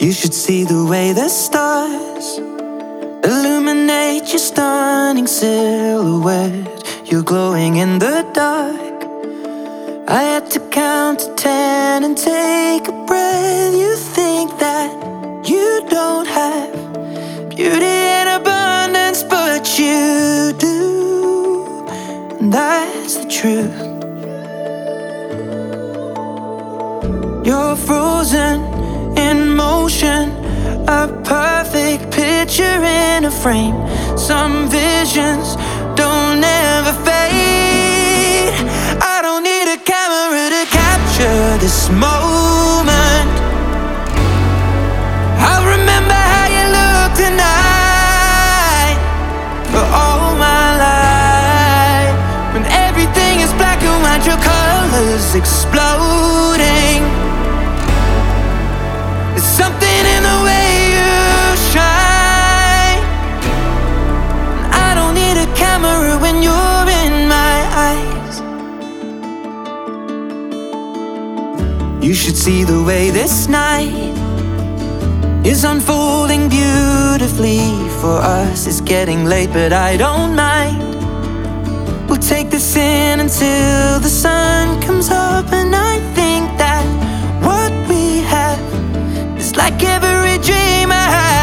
You should see the way the stars illuminate your stunning silhouette. You're glowing in the dark. I had to count to 10 and take a breath. You think that you don't have beauty in abundance, but you do, and that's the truth. You're frozen in motion, a perfect picture in a frame. Some visions don't ever fade. I don't need a camera to capture this moment. I'll remember how you look tonight for all my life. When everything is black and white, your colors exploding. There's something in the way you shine. I don't need a camera when you're in my eyes. You should see the way this night is unfolding beautifully for us. It's getting late, but I don't mind. We'll take this in until the sun comes up. And I think that what we have is like every dream I had.